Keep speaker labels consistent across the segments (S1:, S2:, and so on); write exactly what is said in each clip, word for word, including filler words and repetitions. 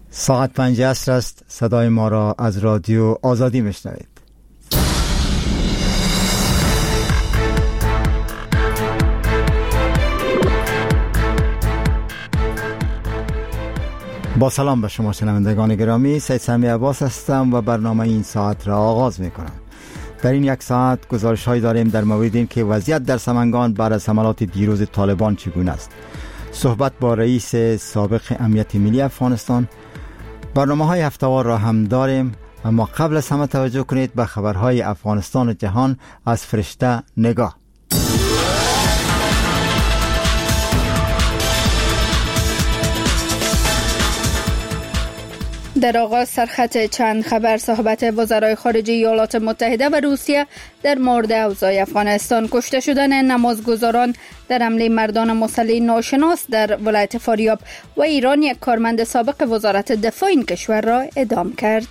S1: ساعت پنج عصر است. صدای ما را از رادیو آزادی میشنوید. با سلام به شما شنوندگان گرامی، سید سمی عباس هستم و برنامه این ساعت را آغاز میکنم. در این یک ساعت گزارش هایی داریم در مورد این که وضعیت در سمنگان بعد از حملات دیروز طالبان چگونه است. صحبت با رئیس سابق امنیت ملی افغانستان. برنامه های هفته‌وار را هم داریم، اما قبل از همه توجه کنید به خبرهای افغانستان و جهان از فرشته نگاه.
S2: در آغاز سرخط چند خبر. صحبت وزرای خارجه ایالات متحده و روسیه در مورد اوضاع افغانستان. کشته شدن نمازگزاران در حمله مردان مسلح ناشناس در ولایت فاریاب و ایران یک کارمند سابق وزارت دفاع این کشور را اعدام کرد.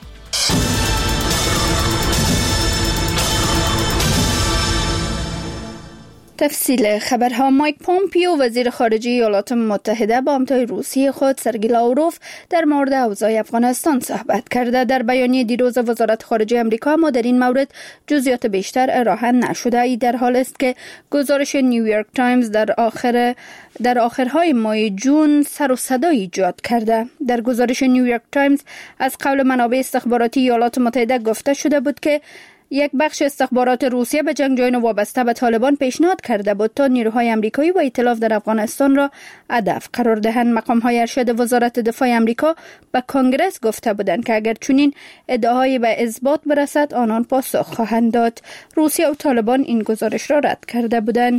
S2: تفصیل خبرها. مایک پومپیو وزیر خارجه ایالات متحده با همتای روسی خود سرگئی لاوروف در مورد اوضاع افغانستان صحبت کرده. در بیانیه دیروز وزارت خارجه آمریکا اما در این مورد جزئیات بیشتر ارائه نشده. ای در حال است که گزارش نیویورک تایمز در آخر در آخرهای ماه جون سر و صدا ایجاد کرده. در گزارش نیویورک تایمز از قول منابع استخباراتی ایالات متحده گفته شده بود که یک بخش استخبارات روسیه به جنگجویان وابسته به طالبان پیشنهاد کرده بود تا نیروهای آمریکایی و ائتلاف در افغانستان را هدف قرار دهند. مقام‌های ارشد وزارت دفاع آمریکا به کنگره گفته بودند که اگر چنین ادعاهایی به اثبات برسد آنان پاسخ خواهند داد. روسیه و طالبان این گزارش را رد کرده بودند.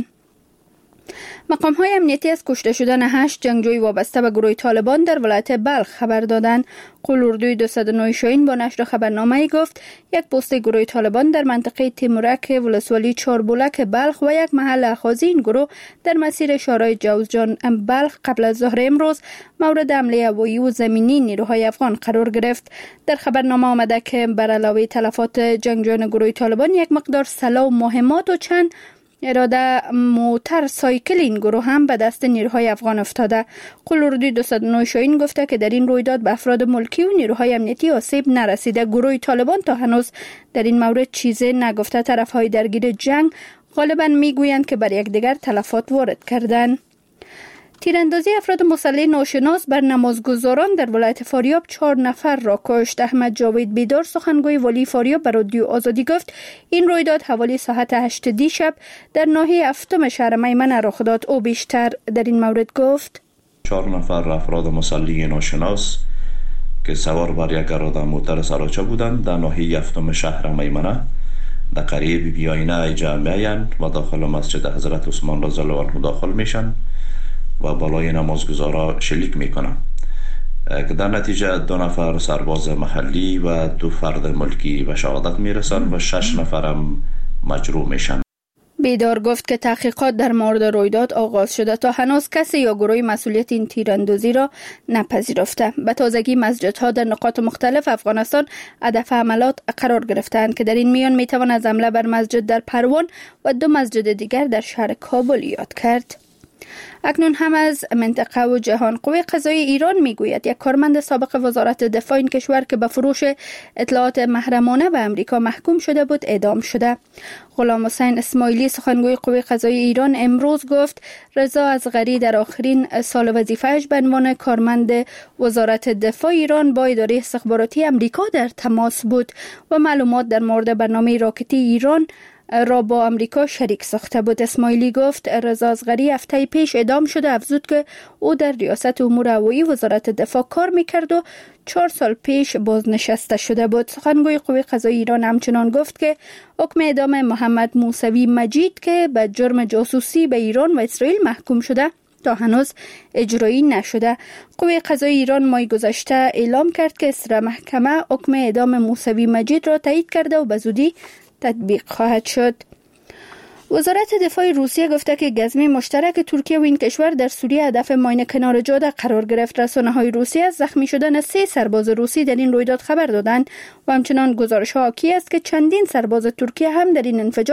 S2: مقام‌های امنیتی از کشته شدن هشت جنگجوی وابسته به گروه طالبان در ولایت بلخ خبر دادند. قلوردوی دویست و نه شاهین با نشر خبرنامه‌ای گفت یک پست گروه طالبان در منطقه تیمورک ولسوالی چاربولک بلخ و یک محل اخاذی این گروه در مسیر شارع جوزجان بلخ قبل از ظهر امروز مورد حمله هوایی و زمینی نیروهای افغان قرار گرفت. در خبرنامه آمده که بر علاوه تلفات جنگجویان گروه طالبان یک مقدار سلاح و مهمات و چند اراده موتر سایکل این گروه هم به دست نیروهای افغان افتاده. قلوردوی دویست و نه شاهین گفته که در این رویداد به افراد ملکی و نیروهای امنیتی آسیب نرسیده. گروه طالبان تا هنوز در این مورد چیزی نگفته. طرفهای درگیر جنگ غالبا میگویند که بر یکدیگر تلفات وارد کردند. تیراندازی افراد مسلح ناشناس بر نمازگزاران در ولایت فاریاب چهار نفر را کشت. احمد جاوید بیدار سخنگوی والی فاریاب بر رادیو آزادی گفت این رویداد حوالی ساعت هشت دیشب در ناحیه هفتم شهر میمنه رخ داد. او بیشتر در این مورد گفت
S3: چهار نفر افراد مسلح ناشناس که سوار بر یک اراده موتر سراچه بودند در ناحیه هفتم شهر میمنه در قریه بی بی آینه جمعیان و داخل مسجد حضرت عثمان رضی الله عنه داخل میشن و بالای نمازگزارا شلیک میکنن که در نتیجه دو نفر سرباز محلی و دو فرد ملکی به شهادت میرسن و شش نفرم مجروح میشن.
S2: بیدار گفت که تحقیقات در مورد رویداد آغاز شده. تا هنوز کسی یا گروهی مسئولیت این تیراندازی را نپذیرفته. به تازگی مسجدها در نقاط مختلف افغانستان هدف حملات قرار گرفتند که در این میان میتوان از حمله بر مسجد در پروان و دو مسجد دیگر در شهر کابل یاد کرد. اکنون هم از منطقه و جهان. قوه قضایی ایران میگوید یک کارمند سابق وزارت دفاع این کشور که به فروش اطلاعات محرمانه به امریکا محکوم شده بود اعدام شده. غلام حسین اسماعیلی سخنگوی قوه قضایی ایران امروز گفت رضا اصغری در آخرین سال وظیفه‌اش به عنوان کارمند وزارت دفاع ایران با اداره استخباراتی امریکا در تماس بود و معلومات در مورد برنامه راکتی ایران را با امریکا شریک ساخته بود. اسماعیلی گفت رضا اصغری هفته پیش اعدام شده. افزود که او در ریاست امور هوایی وزارت دفاع کار میکرد و چهار سال پیش بازنشسته شده بود. سخنگوی قوه قضایی ایران همچنان گفت که حکم اعدام محمد موسوی مجید که به جرم جاسوسی به ایران و اسرائیل محکوم شده تا هنوز اجرایی نشده. قوه قضایی ایران ماه گذشته اعلام کرد که اسرائیل محکمه حکم اعدام موسوی مجید را تایید کرده و به زودی تطبیق خواهد شد. وزارت دفاع روسیه گفته که گزمه مشترک ترکیه و این کشور در سوریه هدف ماین کنار جاده قرار گرفت. رسانه‌های روسیه از زخمی شدن سه سرباز روسی در این رویداد خبر دادند و همچنان گزارش‌ها حاکی است که چندین سرباز ترکیه هم در این انفجار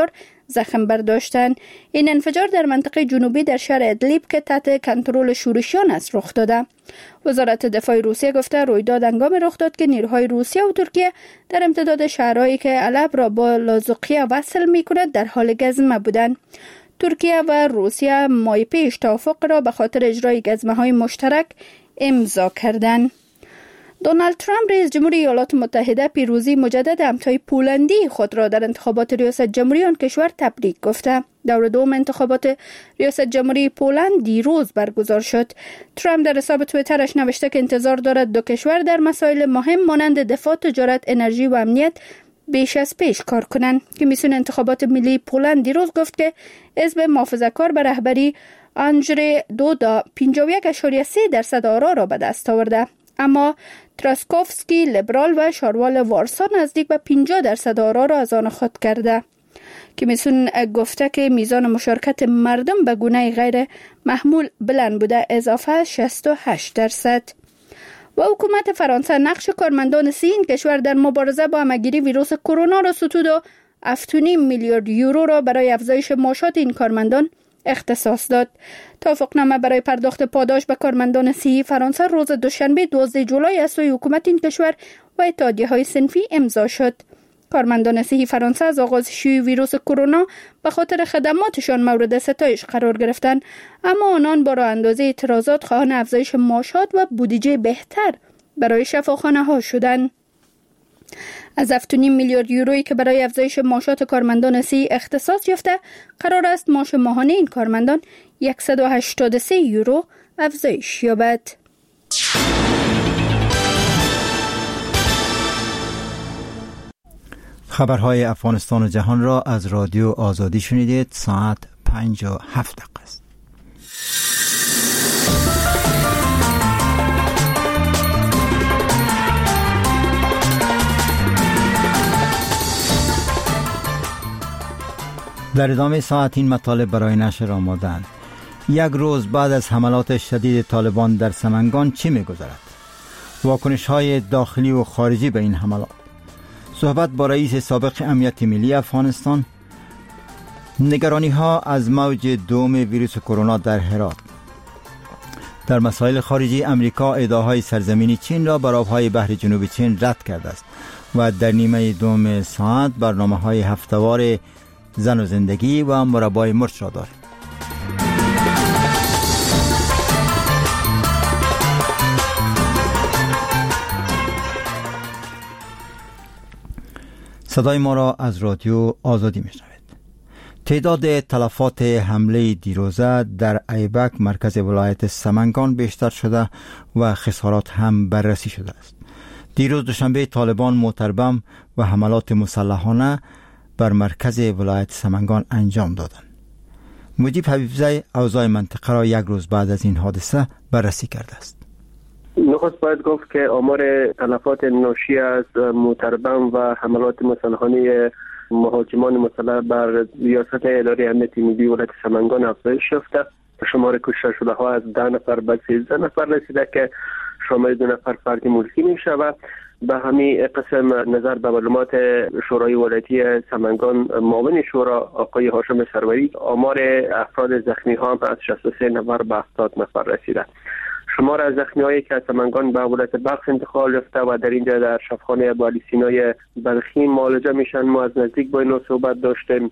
S2: زخم برداشتند. این انفجار در منطقه جنوبی در شهر ادلیب که تحت کنترل شورشیان است رخ داده. وزارت دفاع روسیه گفته رویداد هنگامی رخ داد که نیروهای روسیه و ترکیه در امتداد شهرهایی که علب را با لازوقیه وصل می‌کند در حال گزمه بودند. ترکیه و روسیه ماه پیش توافق را به خاطر اجرای گزمه‌های مشترک امضا کردند. دونالد ترامپ رئیس جمهوری ایالات متحده پیروزی مجدد همتای پولندی خود را در انتخابات ریاست جمهوری آن کشور تبریک گفته. دور دوم انتخابات ریاست جمهوری پولند دیروز برگزار شد. ترامپ در حساب توییترش نوشته که انتظار دارد دو کشور در مسائل مهم مانند دفاع، تجارت، انرژی و امنیت بیش از پیش کار کنند. کمیسیون انتخابات ملی پولند دیروز گفت که حزب محافظه‌کار به رهبری آندژی دودا پنجاه و یک ممیز سه درصد آرا را به دست آورده، اما تراسکوفسکی لیبرال و شاروال وارسا نزدیک به پنجاه درصد آرا را از آن خود کرده. کمیسیون گفته که میزان مشارکت مردم به گونه غیر محمول بلند بوده، اضافه شصت و هشت درصد. و حکومت فرانسه نقش کارمندان سین کشور در مبارزه با همه‌گیری ویروس کرونا را ستود و هفت و نیم میلیارد یورو را برای افزایش معاشات این کارمندان اختصاص داد. توافقنامه برای پرداخت پاداش به کارمندان صحی فرانسه روز دوشنبه دوازده جولای از سوی حکومت این کشور و اتحادیه‌های صنفی امضا شد. کارمندان صحی فرانسه از آغاز شیوع ویروس کرونا به خاطر خدماتشان مورد ستایش قرار گرفتند، اما آنان با راه اندازی اعتراضات خواهان افزایش معاشات و بودجه بهتر برای شفاخانه‌ها شدند. از هفت و نیم میلیارد یورویی که برای افزایش معاشات کارمندان صحی اختصاص یافته، قرار است معاش ماهانه این کارمندان صد و هشتاد و سه یورو افزایش یابد.
S1: خبرهای افغانستان و جهان را از رادیو آزادی شنیدید. ساعت پنج و هفت دقیقه است. در ادامه ساعت این مطالب برای نشر آمادند. یک روز بعد از حملات شدید طالبان در سمنگان چه می‌گذرد؟ واکنش های داخلی و خارجی به این حملات، صحبت با رئیس سابق امنیت ملی افغانستان، نگرانی ها از موج دوم ویروس کرونا در هرات. در مسائل خارجی، امریکا ادعاهای سرزمینی چین را بر آبهای بحر جنوبی چین رد کرده است و در نیمه دوم ساعت برنامه های هفته‌وار زن و زندگی و مربای مرچ را دارد. صدای ما را از رادیو آزادی میشنوید. تعداد تلفات حمله دیروزه در ایبک مرکز ولایت سمنگان بیشتر شده و خسارات هم بررسی شده است. دیروز دوشنبه طالبان موتربم و حملات مسلحانه بر مرکز ولایت سمنگان انجام دادند. مجیب حبیبزی اوضاع منطقه را یک روز بعد از این حادثه بررسی کرده است.
S4: نخست باید گفت که آمار تلفات ناشی از موتربم و حملات مسلحانه مهاجمان مسلح بر ریاست اداره امنیت ملی ولایت سمنگان افزایش یافته. شمار کشته شده ها از ده نفر به سیزده نفر رسیده که شامل دو نفر فرد ملکی می شود. به همین قسم نظر به معلومات شورای ولایتی سمنگان معاون شورا آقای هاشم سروری، آمار افراد زخمی ها هم از شصت و سه نفر به هفتاد نفر رسیده. شمار از زخمی هایی که از سمنگان به ولایت بلخ انتقال یافته و در اینجا در شفاخانه ابو علی سینای بلخی معالجه میشن، ما از نزدیک با اینا صحبت داشتیم.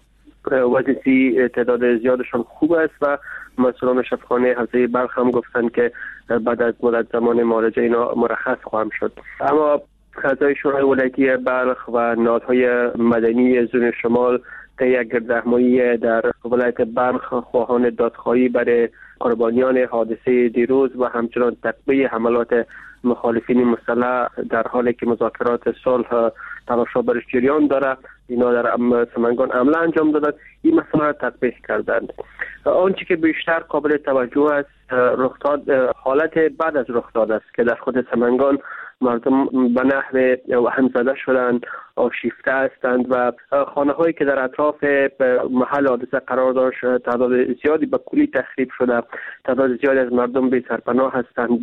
S4: وضعیت تعداد زیادشان خوب است و مسئولان شفاخانه حوزه بلخ هم گفتن که بعد از مدت زمان معالجه اینا مرخص خواهم شد. اما اعضای شورای ولایتی بلخ و نهادهای مدنی زون شمال طی یک گردهمایی در ولایت بلخ خواهان دادخواهی برای قربانیان حادثه دیروز و همچنان تقویه حملات مخالفین مسلح در حالی که مذاکرات صلح تلاش‌ها برش جریان داره، اینا در سمنگان عمل انجام دادند، این مسئله را تطبیق کردند. آنچه که بیشتر قابل توجه است رخداد حالت بعد از رخداد است که در خود سمنگان مردم به نحو همزده شدند، آشیفته هستند و خانه هایی که در اطراف محل حادثه قرار داشت تعداد زیادی به کلی تخریب شده، تعداد زیادی از مردم بی سرپناه هستند و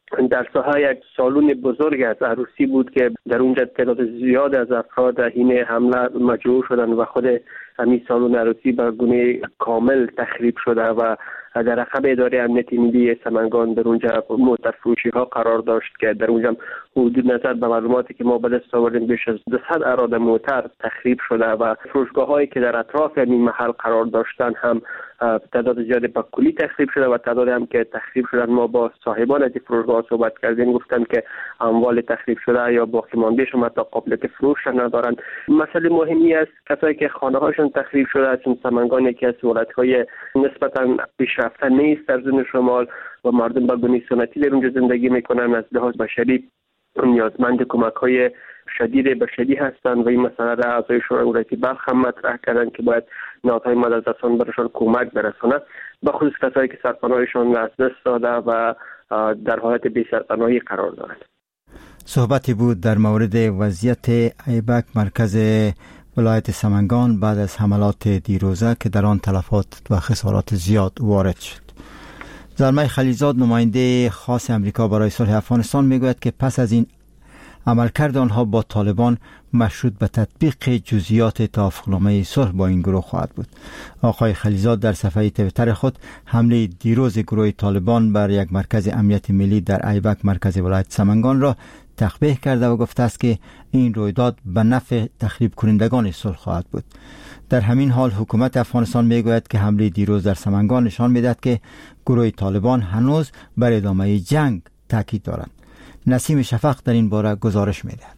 S4: در ساحه یک سالن بزرگ از عروسی بود که در اونجا تعداد زیاد از افراد این حمله مجروح شدند و خود همین سالن عروسی به گونه کامل تخریب شده و در عقب اداره امنیت ملی سمنگان در اونجا موترفروشی ها قرار داشت که در اونجا حدود نظر به معلوماتی که ما به دست آوردیم بیش از دویست اراده موتر تخریب شده و فروشگاه هایی که در اطراف این محل قرار داشتن هم تعداد زیادی به کلی تخریب شده و تعداد هم که تخریب شدن ما با صاحبان از فروشگاه صحبت کردیم گفتن که اموال تخریب شده یا باقی مانده شما تا قابلیت فروش ندارند. مسئله مهمی است کسایی که خانه هاشون تخریب شده، چون سمنگان یکی از ولایت های نسبتا پیشرفته نیست در زون شمال و مردم به گونه سنتی در اونجا زندگی میکنن، از لحاظ بشری نیازمند کمک های شدید بشری هستند و این مسئله را اعضای شورای ولایتی بلخ هم مطرح کردند که باید نهادهای مددرسان برایشان کمک برساند، به خصوص کسایی که سرپناهشان از دست داده و در حالت بی سرپناهی قرار دارند.
S1: صحبتی بود در مورد وضعیت ایبک مرکز ولایت سمنگان بعد از حملات دیروزه که در آن تلفات و خسارات زیاد وارد شد. زلمه خلیلزاد نماینده خاص امریکا برای صلح افغانستان میگوید که پس از این عملکرد آنها با طالبان مشروط به تطبیق جزئیات توافقنامه صلح با این گروه خواهد بود. آقای خلیلزاد در صفحه توییتر خود حمله دیروز گروه طالبان بر یک مرکز امنیت ملی در ایبک مرکز ولایت سمنگان را تقبیح کرده و گفته است که این رویداد به نفع تخریب کنندگان صلح خواهد بود. در همین حال حکومت افغانستان میگوید که حمله دیروز در سمنگان نشان میدهد که گروه طالبان هنوز بر ادامه جنگ تاکید دارند. نسیم شفق در این باره گزارش میدهد.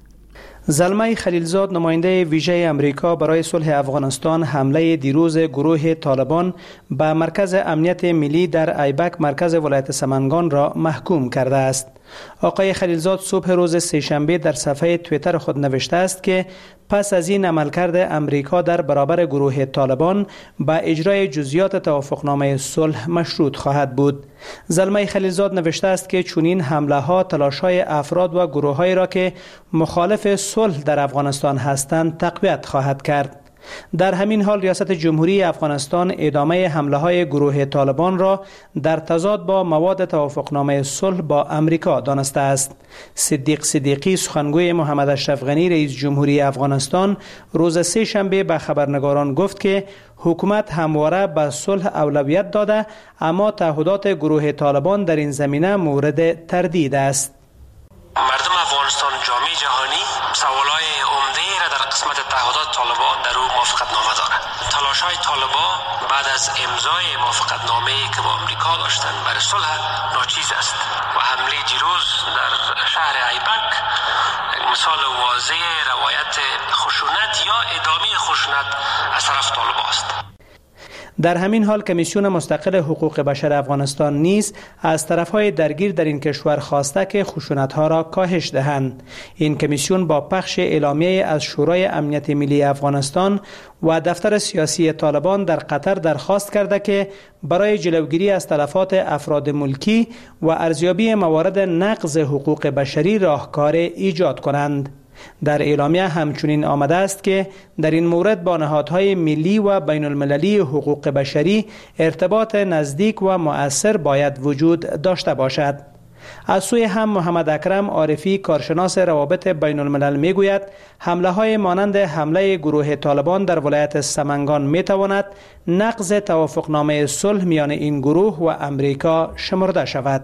S5: زلمه خلیلزاد نماینده ویژه امریکا برای صلح افغانستان حمله دیروز گروه طالبان به مرکز امنیت ملی در ایبک مرکز ولایت سمنگان را محکوم کرده است. آقای خلیلزاد صبح روز سه‌شنبه در صفحه توییتر خود نوشته است که پس از این عملکرد امریکا در برابر گروه طالبان به اجرای جزئیات توافقنامه صلح مشروط خواهد بود. زلمه خلیلزاد نوشته است که چنین حمله ها تلاش‌های افراد و گروه‌هایی را که مخالف صلح در افغانستان هستند تقویت خواهد کرد. در همین حال ریاست جمهوری افغانستان ادامه حمله های گروه طالبان را در تضاد با مواد توافقنامه صلح با امریکا دانسته است. صدیق صدیقی سخنگوی محمد اشرف غنی رئیس جمهوری افغانستان روز سه شنبه به خبرنگاران گفت که حکومت همواره به صلح اولویت داده، اما تعهدات گروه طالبان در این زمینه مورد تردید است.
S6: مردم افغانستان، جامعه جهانی سوالای عمده را در قسمت تعهدات طالبان در او موافقتنامه دارد. تلاش‌های طالبان بعد از امضای موافقتنامه‌ای که با امریکا داشتند برای صلح ناچیز است و حمله دیروز در شهر ایبک مثال واضح روایت خشونت یا ادامه خشونت از طرف طالبان است.
S5: در همین حال کمیسیون مستقل حقوق بشر افغانستان نیز از طرفهای درگیر در این کشور خواسته که خشونت‌ها را کاهش دهند. این کمیسیون با پخش اعلامیه از شورای امنیت ملی افغانستان و دفتر سیاسی طالبان در قطر درخواست کرده که برای جلوگیری از تلفات افراد ملکی و ارزیابی موارد نقض حقوق بشری راهکار ایجاد کنند. در اعلامیه همچنین آمده است که در این مورد با نهادهای ملی و بین المللی حقوق بشری ارتباط نزدیک و مؤثر باید وجود داشته باشد. از سوی هم محمد اکرم عارفی کارشناس روابط بین الملل می گوید حمله های مانند حمله گروه طالبان در ولایت سمنگان می تواند نقض توافقنامه صلح میان این گروه و امریکا شمرده شود.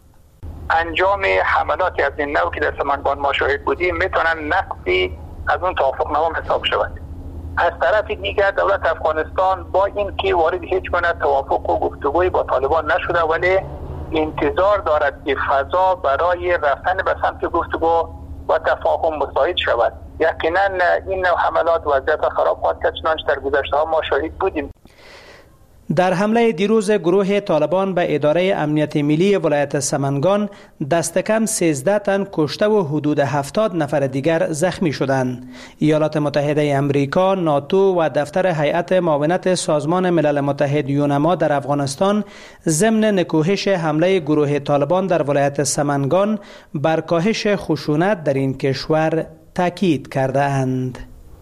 S7: انجام حملاتی از این نوع که در سمنگان ما شاهد بودیم میتونن نقضی از اون توافقنامه حساب شود. از طرف دیگر دولت افغانستان با این که وارد هیچ گونه توافق و گفتگوی با طالبان نشده ولی انتظار دارد که فضا برای رفتن به سمت گفتگو و تفاهم مساعد شود. یقینا این نوع حملات وضعیت خراب خواهد کرد، چنانچه در گذشته ها ما شاهد بودیم.
S5: در حمله دیروز گروه طالبان به اداره امنیت ملی ولایت سمنگان دست کم سیزده تن کشته و حدود هفتاد نفر دیگر زخمی شدند. ایالات متحده امریکا، ناتو و دفتر هیئت معاونت سازمان ملل متحد یونما در افغانستان ضمن نکوهش حمله گروه طالبان در ولایت سمنگان بر کاهش خشونت در این کشور تاکید کرده اند.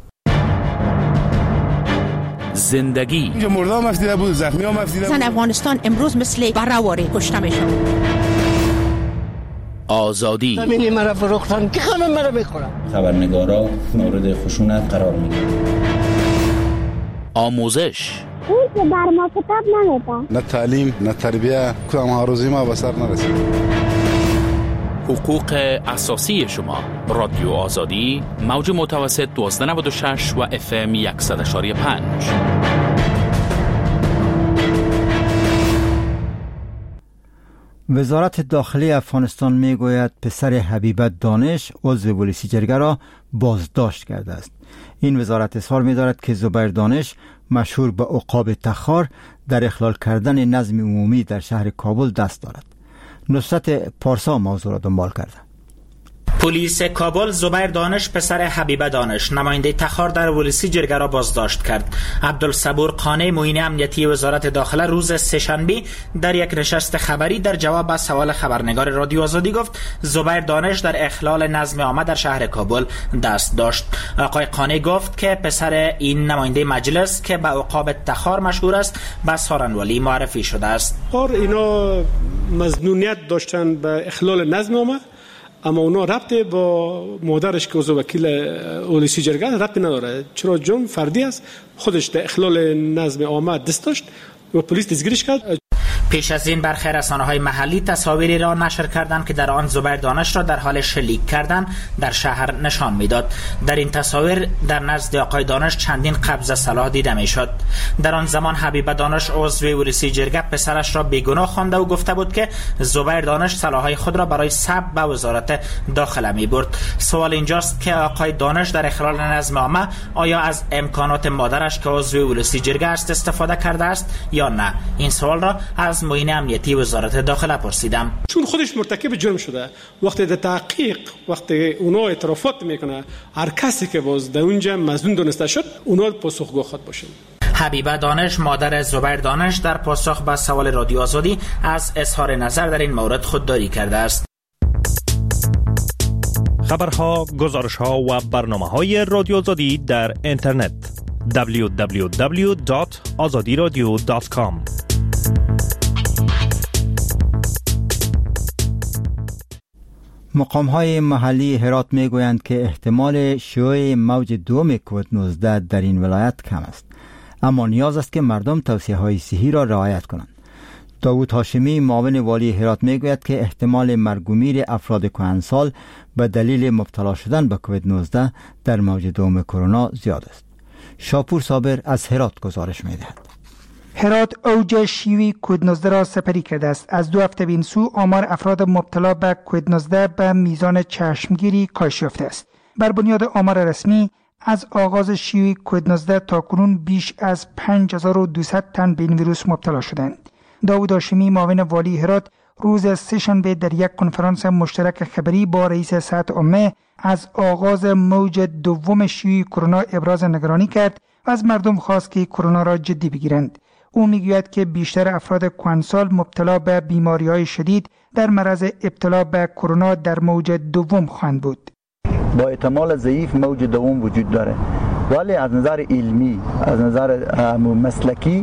S8: زندگی
S9: اینجا مرده هم افدیده بود، زخمی هم افدیده بود.
S10: زن افغانستان امروز مثل برآواره کشته میشن.
S8: آزادی.
S9: زمینی مرا فروختن که همه مرا میخورن.
S10: خبرنگارا مورد خشونت قرار میگیرن.
S8: آموزش.
S11: اون که بر ما کتاب نمیده.
S12: نه تعلیم نه تربیه کدام آرزوی ما به سر نرسید.
S8: حقوق اساسی شما. رادیو آزادی موج متوسط دوازده نود و شش و اف ام صد و یک و پنج.
S1: وزارت داخلی افغانستان میگوید پسر حبیبه دانش عضو پلیسی جرگه را بازداشت کرده است. این وزارت اظهار می‌دارد که زبیر دانش مشهور به عقاب تخار در اخلال کردن نظم عمومی در شهر کابل دست دارد. نصرت پارسا موضوع را دنبال کرده.
S13: پلیس کابل زبیر دانش پسر حبیبه دانش نماینده تخار در پلیسی جرگه را بازداشت کرد. عبدالصبور قانع معین امنیتی وزارت داخله روز سه‌شنبه در یک نشست خبری در جواب به سوال خبرنگار رادیو آزادی گفت زبیر دانش در اخلال نظم عام در شهر کابل دست داشت. آقای قانع گفت که پسر این نماینده مجلس که به عقاب تخار مشهور است به سارنوالی معرفی شده است.
S14: اور اینا مظنونیت داشتن به اخلال نظم عام، اما اونا ربطی با مادرش که عضو وکیل پلیسی جرگه ربطی نداره، چرا جرم فردی است. خودش در اخلال نظم عام دست داشت و پلیس دستگیرش کرد.
S13: پیش از این برخی رسانه‌های محلی تصاویری را نشر کردند که در آن زبیر دانش را در حال شلیک کردن در شهر نشان میداد. در این تصاویر در نزد آقای دانش چندین قبض سلاح دیده میشد. در آن زمان حبیبه دانش عضو پلیسی جرگه پسرش را بیگناه خوانده و گفته بود که زبیر دانش سلاح‌های خود را برای ثبت به وزارت داخله میبرد. سوال اینجاست که آقای دانش در اخلال نظم عام آیا از امکانات مادرش که عضو پلیسی جرگه است استفاده کرده است یا نه؟ این سوال را از معین امنیتی وزارت داخله پرسیدم.
S14: چون خودش مرتکب جرم شده، وقتی در تحقیق وقتی اونا اعترافات میکنه، هر کسی که باز در اونجا مظنون دونسته شد اونا پاسخگو خود باشه.
S13: حبیبه دانش مادر زبیر دانش در پاسخ به سوال رادیو آزادی از اظهار نظر در این مورد خودداری کرده است.
S15: خبرها، گزارش‌ها و برنامه‌های رادیو آزادی در اینترنت دبلیو دبلیو دبلیو دات آزادی رادیو دات کام.
S1: مقام‌های محلی هرات میگویند که احتمال شیوع موج دوم کووید نوزده در این ولایت کم است، اما نیاز است که مردم توصیه‌های صحی را رعایت کنند. داوود هاشمی معاون والی هرات میگوید که احتمال مرگ و میر افراد کهنسال به دلیل مبتلا شدن به کووید نوزده در موج دوم کرونا زیاد است. شاپور صابر از هرات گزارش می‌دهد.
S16: هرات اوج شیوع کووید نوزده را سپری کرده است. از دو هفته به این سو آمار افراد مبتلا به کووید نوزده به میزان چشمگیری کاهش یافته است. بر بنیاد آمار رسمی از آغاز شیوع کووید نوزده تا کنون بیش از پنج هزار و دویست تن به این ویروس مبتلا شدند. داوود هاشمی معاون والی هرات روز سه‌شنبه در یک کنفرانس مشترک خبری با رئیس صحت عامه از آغاز موج دوم شیوع کرونا ابراز نگرانی کرد و از مردم خواست که کرونا را جدی بگیرند. او میگوید که بیشتر افراد کهنسال مبتلا به بیماری‌های شدید در معرض ابتلا به کرونا در موج دوم خواهند بود.
S17: با احتمال ضعیف موج دوم وجود داره، ولی از نظر علمی، از نظر مسلکی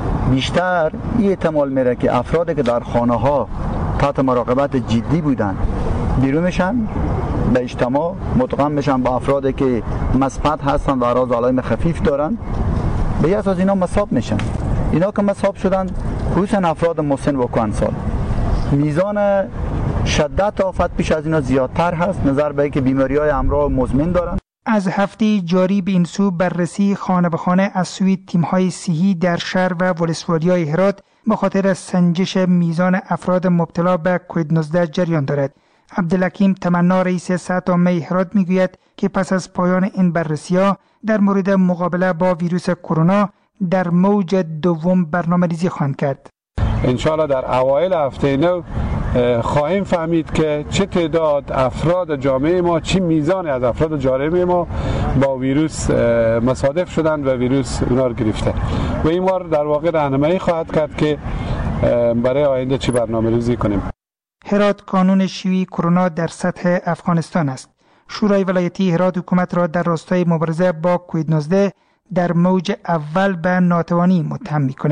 S17: بیشتر این احتمال میره که افرادی که در خانه‌ها تحت مراقبت جدی بودن بیرون میشن، به اجتماع مدغم میشن با افرادی که مثبت هستن و اعراض علائم خفیف دارن، به یه اساس اینا مصاب میشن. اینا که مصاب شدن خصوصا افراد مسن و کهنسال، میزان شدت آفت پیش از اینا زیادتر هست نظر به اینکه بیماری‌های امراض مزمن دارن.
S16: از هفته جاری به این سو بررسی خانه به خانه از سوی تیم‌های صحی در شهر و ولسوالی‌های هرات به خاطر سنجش میزان افراد مبتلا به کووید نوزده جریان دارد. عبدالحکیم تمنا رئیس صحت عامه هرات میگوید که پس از پایان این بررسی‌ها در مورد مقابله با ویروس کرونا در موج دوم برنامه‌ریزی خواهند کرد.
S18: انشاءالله در اوایل هفته نو خواهیم فهمید که چه تعداد افراد جامعه ما، چه میزان از افراد جامعه ما با ویروس مصادف شدن و ویروس اونا رو گرفته و این بار در واقع راهنمایی خواهد کرد که برای آینده چه برنامه‌ریزی کنیم.
S16: هرات کانون شیوع کرونا در سطح افغانستان است. شورای ولایتی هرات حکومت را در راستای مبارزه با کووید نوزده در موج اول به ناتوانی متهم می‌کند.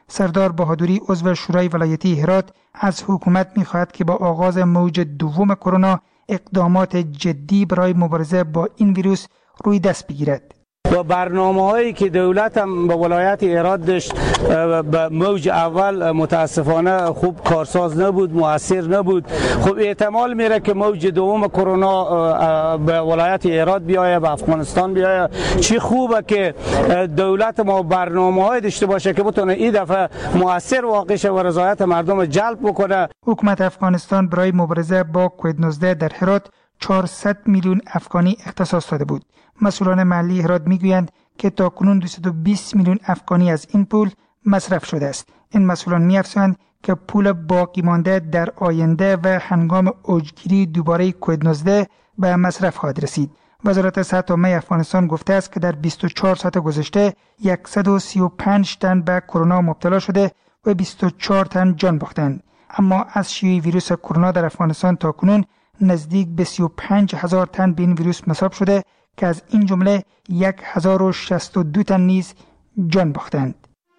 S16: سردار بهادری عضو شورای ولایتی هرات از حکومت می‌خواهد که با آغاز موج دوم کرونا اقدامات جدی برای مبارزه با این ویروس روی دست بگیرد.
S19: و برنامه هایی که دولت هم به ولایت هرات داشت به موج اول متاسفانه خوب کارساز نبود، مؤثر نبود. خب احتمال میره که موج دوم کرونا به ولایت هرات بیایه، به افغانستان بیایه. چی خوبه که دولت ما برنامه های داشته باشه که بتونه این دفعه مؤثر واقع شه و رضایت مردم جلب بکنه.
S16: حکومت افغانستان برای مبارزه با کووید نوزده در هرات چهارصد میلیون افغانی اختصاص داده بود. مسئولان محلی هرات میگویند که تاکنون دویست و بیست میلیون افغانی از این پول مصرف شده است. این مسئولان می‌افزایند که پول باقی مانده در آینده و هنگام اوجگیری دوباره کووید نوزده به مصرف خواهد رسید. وزارت صحت عامه افغانستان گفته است که در بیست و چهار ساعت گذشته صد و سی و پنج تن به کرونا مبتلا شده و بیست و چهار تن جان باختند. اما از شیوع ویروس کرونا در افغانستان تاکنون نزدیک به سی و پنج هزار تن به این ویروس مصاب شده که از این جمله هزار و شصت و دو تن نیز جان باختند.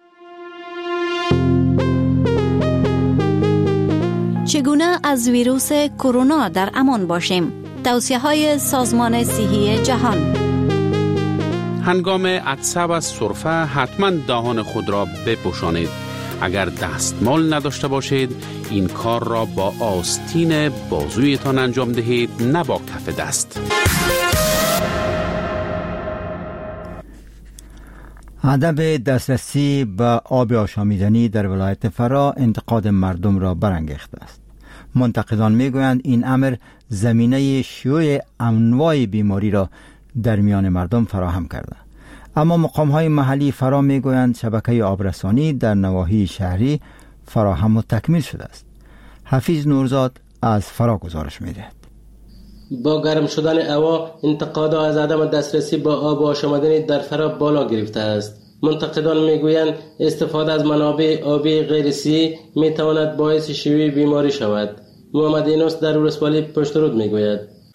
S20: چگونه از ویروس کرونا در امان باشیم؟ توصیه‌های سازمان صحی جهان.
S8: هنگام عطسه و سرفه حتما دهان خود را بپوشانید. اگر دستمال نداشته باشید این کار را با آستین بازویتان انجام دهید، نه با کف دست.
S1: عدم دسترسی به آب آشامیدنی در ولایت فرا انتقاد مردم را برانگیخته است. منتقدان میگویند این امر زمینه شیوع انواع بیماری را در میان مردم فراهم کرده. اما مقام‌های محلی فرا میگویند شبکه آبرسانی در نواحی شهری فراهم و تکمیل شده است. حفیظ نورزاد از فرا گزارش می‌دهد.
S21: با گرم شدن هوا انتقادها از عدم دسترسی با آب آشامیدنی در فرا بالا گرفته است. منتقدان میگویند استفاده از منابع آبی غیر صحی میتواند باعث شیوع بیماری شود. محمد اینوس در ولسوالی پشترود میگوید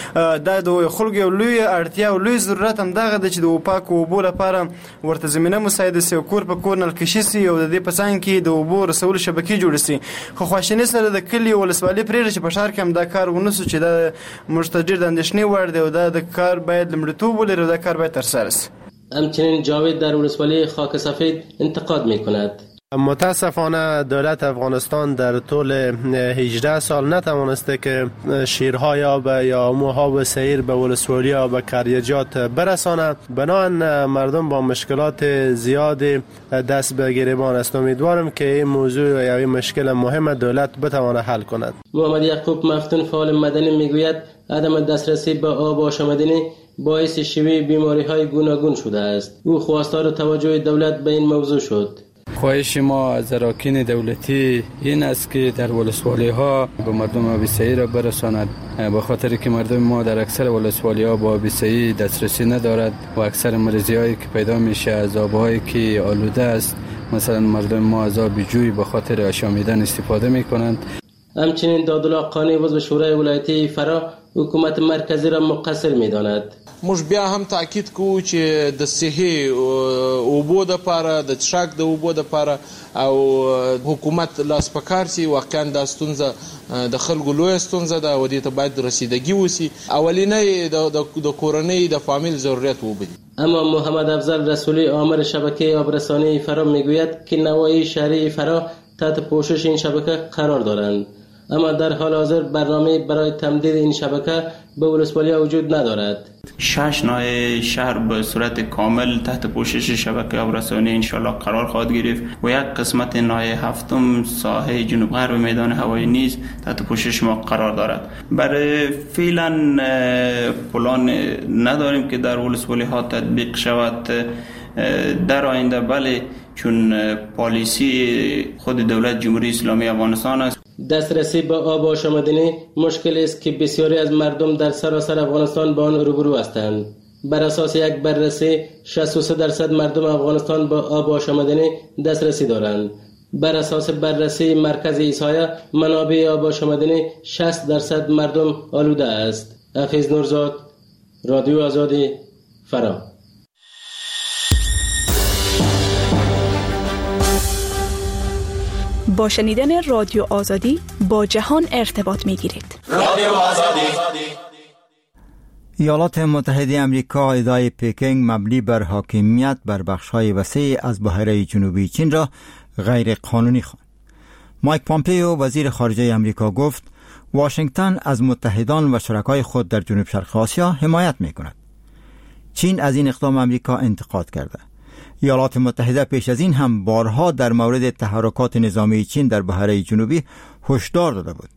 S22: دا د خلکو یو لوی اړتیا او لوی ضرورت هم دغه د چې د پاکو اوبو لپاره ورته زمینه مساعده سي او کور په کور نلکشي سي او د دې په څنګ کې د اوبو رسول شبکې جوړ سي. خو خواشیني سره د کلي ولسوالۍ پرېږده چې په ښار کې هم دا کار ونسو چې دا موږ ته ډېر د اندېښنې وړ دی او دا د کار باید لومړیتوب ولري او دا کار باید ترسره سي.
S21: همچنین جاوید در ولسوالی خاک سفید انتقاد میکند.
S23: متاسفانه دولت افغانستان در طول هجده سال نتوانسته که شیرهای آب یا موها و سیر به ولسوالی یا به کریجات برسانه. بنابراین مردم با مشکلات زیاد دست به گریبان است. امیدوارم که این موضوع یا این مشکل مهم دولت بتواند حل کند.
S21: محمد یعقوب مفتون فعال مدنی میگوید عدم دسترسی به آب آشامیدنی باعث شیوع بیماری‌های گوناگون شده است. او خواستار توجه دولت به این موضوع شد.
S24: خواهش ما از اراکین دولتی این است که در ولسوالی ها به مردم آب صحی را برساند، به خاطر که مردم ما در اکثر ولسوالی ها با آب صحی دسترسی ندارد و اکثر مریضی هایی که پیدا میشه از آبهایی که آلوده است. مثلا مردم ما از آب جوی به خاطر آشامیدن استفاده میکنند.
S21: همچنین دادالله قانی عضو شورای ولایتی فرا حکومت مرکزی را مقصر میداند.
S25: موږ بیا هم تاکید کوو چې د صحي اوبو د پاره د څښاک د اوبو د پاره او حکومت لاس پکار سي. واقعا دا ستونزه د خلکو لویه ستونزه ده او دې ته باید رسیدګي وسی. اولینی د کورنۍ د فامیل ضرورت وبدي.
S21: اما محمد افضل رسولی آمر شبکه آبرسانی فرا میگوید که نواحی شهری فرا تحت پوشش این شبکه قرار دارند، اما در حال حاضر برنامه برای تمدید این شبکه به ولسوالی وجود ندارد.
S26: شش ناحیه شهر به صورت کامل تحت پوشش شبکه آبرسانی انشالله قرار خواهد گرفت و یک قسمت ناحیه هفتم ساحه جنوب غرب میدان هوایی نیز تحت پوشش ما قرار دارد. برای فعلا پلان نداریم که در ولسوالی ها تطبیق شود. در آینده بله، چون پالیسی خود دولت جمهوری اسلامی افغانستان است.
S21: دسترسی به آب آشامیدنی مشکلی است که بسیاری از مردم در سراسر افغانستان با آن روبرو هستند. بر اساس یک بررسی شصت و سه درصد مردم افغانستان با آب آشامیدنی دسترسی دارند. بر اساس بررسی مرکز ایسایه منابع آب آشامیدنی شصت درصد مردم آلوده است. حفیظ نورزاد، رادیو آزادی، فرا.
S2: با شنیدن رادیو آزادی با جهان ارتباط می گیرید.
S3: رادیو آزادی.
S1: ایالات متحده امریکا ادعای پکینگ مبنی بر حاکمیت بر بخش‌های وسیع از بحیره جنوبی چین را غیر قانونی خواند. مایک پامپیو وزیر خارجه امریکا گفت واشنگتن از متحدان و شرکای خود در جنوب شرق آسیا حمایت می‌کند. چین از این اقدام امریکا انتقاد کرده. ایالات متحده پیش از این هم بارها در مورد تحرکات نظامی چین در بحیره جنوبی هشدار داده بود.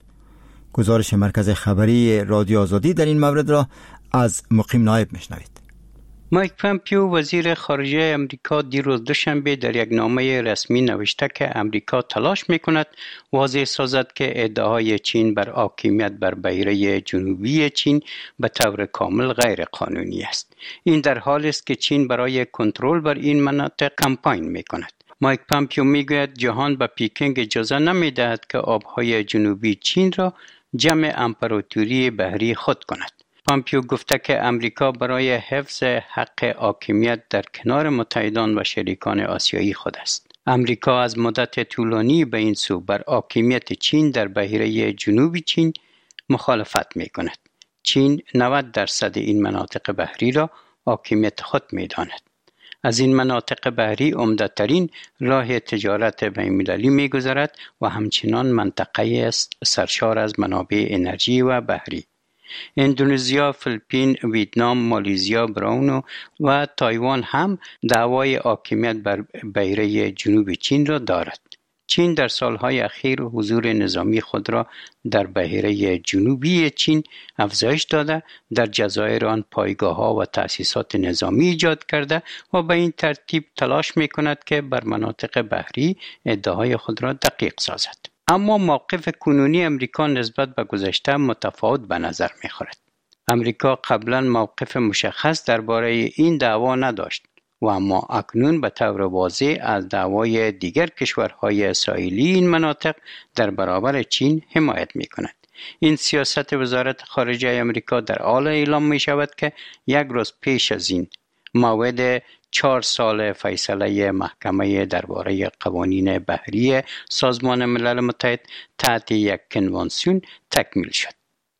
S1: گزارش مرکز خبری رادیو آزادی در این مورد را از مقیم نایب میشنوید.
S4: مایک پامپیو وزیر خارجه امریکا دیروز دوشنبه در یک نامه رسمی نوشته که امریکا تلاش میکند واضح سازد که ادعای چین بر حاکمیت بر بحیره جنوبی چین به طور کامل غیر قانونی است. این در حالی است که چین برای کنترل بر این مناطق کمپاین میکند. مایک پامپیو میگوید جهان به پکینگ اجازه نمیدهد که آبهای جنوبی چین را جمع امپراتوری بحری خود کند. پامپیو گفته که امریکا برای حفظ حق حاکمیت در کنار متحدان و شریکان آسیایی خود است. امریکا از مدت طولانی به این سو بر حاکمیت چین در بحیره جنوبی چین مخالفت می کند. چین نود درصد این مناطق بحری را حاکمیت خود می داند. از این مناطق بحری عمده‌ترین راه تجارت بین‌المللی می‌گذرد و همچنان منطقه است سرشار از منابع انرژی و بحری. اندونزیا، فیلیپین، ویتنام، مالزیا، برونو و تایوان هم دعوای حاکمیت بر بحیره جنوب چین را دارد. چین در سالهای اخیر حضور نظامی خود را در بحیره جنوبی چین افزایش داده، در جزایر آن پایگاه‌ها و تأسیسات نظامی ایجاد کرده و به این ترتیب تلاش می‌کند که بر مناطق بحری ادعاهای خود را دقیق سازد. اما موقف کنونی امریکا نسبت به گذشته متفاوت به نظر می‌خورد. امریکا قبلا موقف مشخص درباره این دعوا نداشت و اما اکنون به طور واضح از دعوای دیگر کشورهای ساحلی این مناطق در برابر چین حمایت می‌کند. این سیاست وزارت خارجه امریکا در حال اعلام می‌شود که یک روز پیش از این موعد چهار سال فیصله محکمه درباره قوانین بحری سازمان ملل متحد تحت یک کنوانسیون تکمیل شد.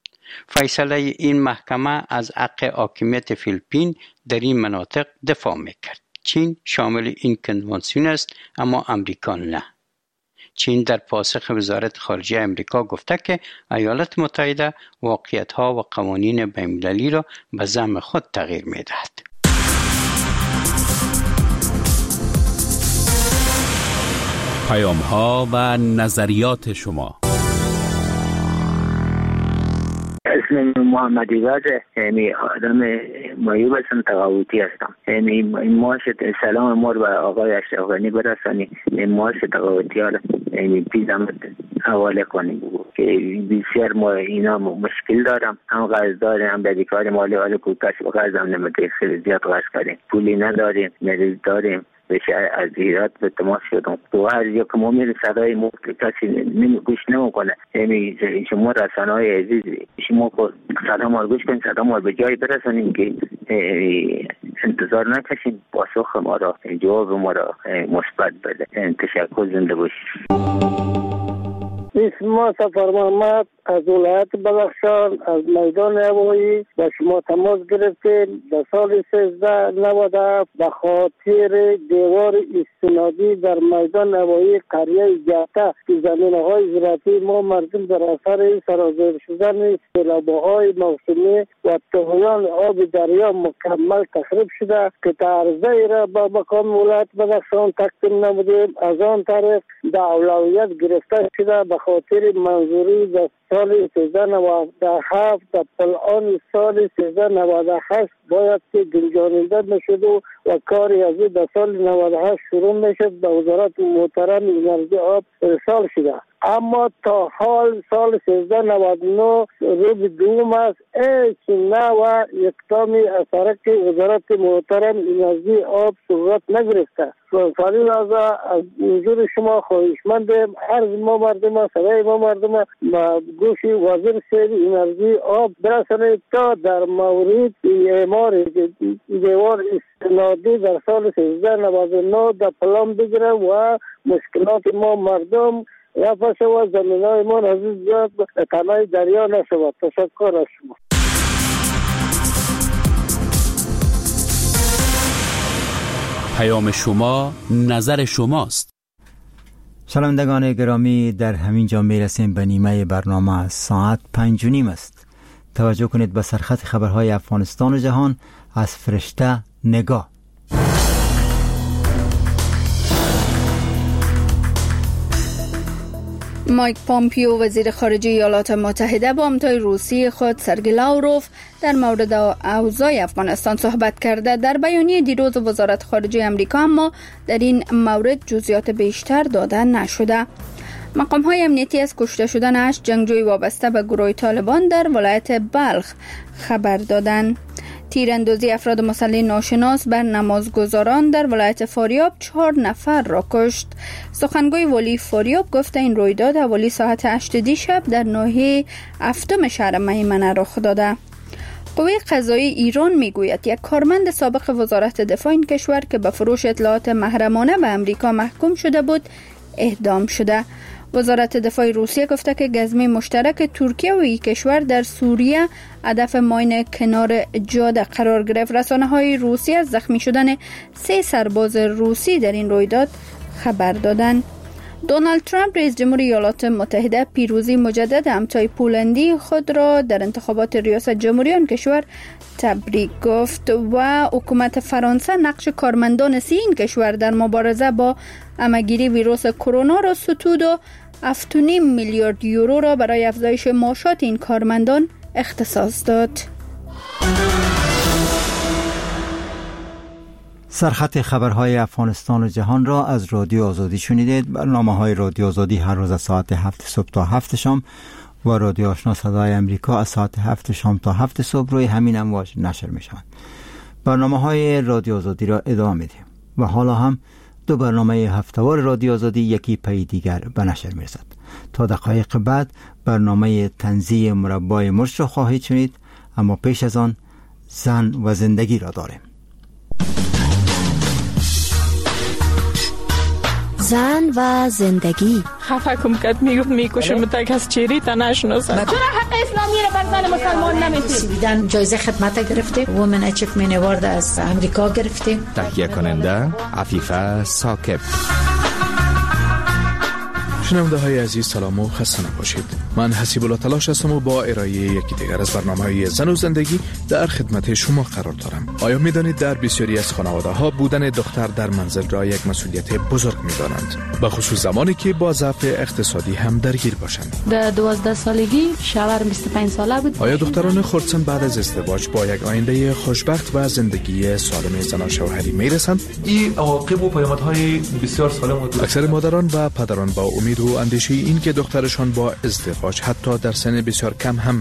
S4: فیصله این محکمه از حق حاکمیت فیلیپین در این مناطق دفاع میکرد. چین شامل این کنوانسیون است اما امریکا نه. چین در پاسخ وزارت خارجه امریکا گفته که ایالات متحده واقعیت‌ها و قوانین بین‌المللی را به زعم خود تغییر میدهد.
S8: پیام‌ها و نظریات شما.
S5: اسمم محمد ایوازه، یعنی آدم مایوب هستم، تقاوتی هستم. یعنی این ماش سلام مور و آقای اشرف غنی برسانی. این ماش تقاوتی ها یعنی پیزم حواله کنیم که بسیار ما اینا مشکل دارم، هم قرض داریم، هم بدهکار مالی حال کوتاش و قرضم نمیده، خیلی زیاد قرض کردیم، پولی نداریم، مریض داریم، بشه از ایراد به تماس شدم. تو هر جا که ما میره صدای ما کسی نمی گوش نمیکنه. یعنی شما رسانه های عزیز شما که صدا ما گوش کنید، صدا ما به جای برسانیم که انتظار نکشیم پاسخ ما را، جواب ما را مثبت بده. تشکر، زنده باشید.
S6: اسم ما سفر محمد از ولایت بدخشان از میدان هوایی با شما تماس گرفتیم. در سال سیزده نود به خاطر دیوار استنادی در میدان هوایی قریه جاتا که زمینه‌های زراعتی ما مردم در اثر سرازیر شدن سیلاب‌های موسمی و طغیان آب دریا مکمل تخریب شده که تعرضه را به مقام ولایت بدخشان تقدیم نمودیم. از آن طریق در اولویت گرفته شده به خاطر منظوری در سال سیزده نود و هفت در پلان سال سیزده نود و هشت باید که گنجانیده میشد و, و کاری از در سال نود و هشت شروع میشد به وزارت محترم انرژی آب ارسال شده. اما تا حال سال سیزده نود و نه روز دوم است، هیچ نوع اقدامی از طرف وزارت محترم انرژی آب صورت نگرفته. فعلی لازم از حضور شما خواهشمندم عرض ما مردم صدای ما مردم گوش وزیر سیر انرژی آب برسانید تا در مورد اعمار دیوار استنادی در سال سیزده نود و نه در پلان بگیره و مشکلات ما مردم یا پس و زمین های ما از زیاد تنهای دریا نشود. تشکر از شما.
S8: پیام شما نظر شماست.
S1: شنوندگان گرامی، در همین جا میرسیم به نیمه برنامه. ساعت پنج و نیم است. توجه کنید به سرخط خبرهای افغانستان و جهان از فرشته نگاه.
S2: مایک پامپیو وزیر خارجه ایالات متحده با همتای روسی خود سرگئی لاوروف در مورد اوضاع افغانستان صحبت کرده. در بیانیه دیروز وزارت خارجه امریکا اما در این مورد جزئیات بیشتر داده نشده. مقام های امنیتی از کشته شدن هشت جنگجوی وابسته به گروه طالبان در ولایت بلخ خبر دادند. تیراندازی افراد مسلح ناشناس بر نمازگزاران در ولایت فاریاب چهار نفر را کشت. سخنگوی ولی فاریاب گفته این رویداد حوالی ساعت هشت دیشب در ناحیه هفتم شهر میمنه رخ داده. قوه قضایی ایران میگوید یک کارمند سابق وزارت دفاع این کشور که به فروش اطلاعات محرمانه به امریکا محکوم شده بود اعدام شده. وزارت دفاع روسیه گفته که گزمه مشترک ترکیه و این کشور در سوریه هدف ماین کنار جاده قرار گرفت. رسانه‌های روسیه از زخمی شدن سه سرباز روسی در این رویداد خبر دادند. دونالد ترامپ رئیس جمهور ایالات متحده پیروزی مجدد همتای پولندی خود را در انتخابات ریاست جمهوری آن کشور تبریک گفت و حکومت فرانسه نقش کارمندان سی این کشور در مبارزه با همه‌گیری ویروس کرونا را ستود و هفت و نیم میلیارد یورو را برای افزایش معاشات این کارمندان اختصاص داد.
S1: سرخط خبرهای افغانستان و جهان را از رادیو آزادی شنیدید. برنامه های رادیو آزادی هر روز از ساعت هفت صبح تا هفت شام و رادیو آشنا صدای امریکا از ساعت هفت شام تا هفت صبح روی همین امواج نشر می شوند. برنامه های رادیو آزادی را ادامه میدیم و حالا هم دو برنامه هفته‌وار رادیو آزادی یکی پی دیگر به نشر می رسد. تا دقایق بعد برنامه طنزی مربای مرچ را خواهید شنید، اما پیش از آن زن و زندگی را داریم.
S20: زن و زندگی.
S3: خفه کم کد میگفت میکشم تک از چیری تا نشناسم.
S7: چرا حق اسلامی را بر زن مسلمان نمیدید؟
S9: سویدن جایزه خدمت گرفته، وومن اچیومنت اوارد از امریکا گرفته.
S10: تهیه کننده عفیفه ثاقب.
S11: شنونده های عزیز سلام و خسته نباشید. من حسیب الله تلاش هستم و با ارائه یکی دیگر از برنامه‌های زن و زندگی در خدمت شما قرار دارم. آیا می‌دانید در بسیاری از خانواده‌ها بودن دختر در منزل را یک مسئولیت بزرگ می‌دانند، به خصوص زمانی که با ضعف اقتصادی هم درگیر باشند.
S12: در دوازده سالگی شوهر بیست و پنج ساله بود.
S11: آیا دختران خردسن بعد از ازدواج با یک آینده خوشبخت و زندگی سالم زن و شوهری می‌رسند؟
S27: این عواقب و پیامدهای بسیار سالم بود.
S11: اکثر مادران و پدران با امید و اندیشه این که دخترشان با ازدواج حتی در سن بسیار کم هم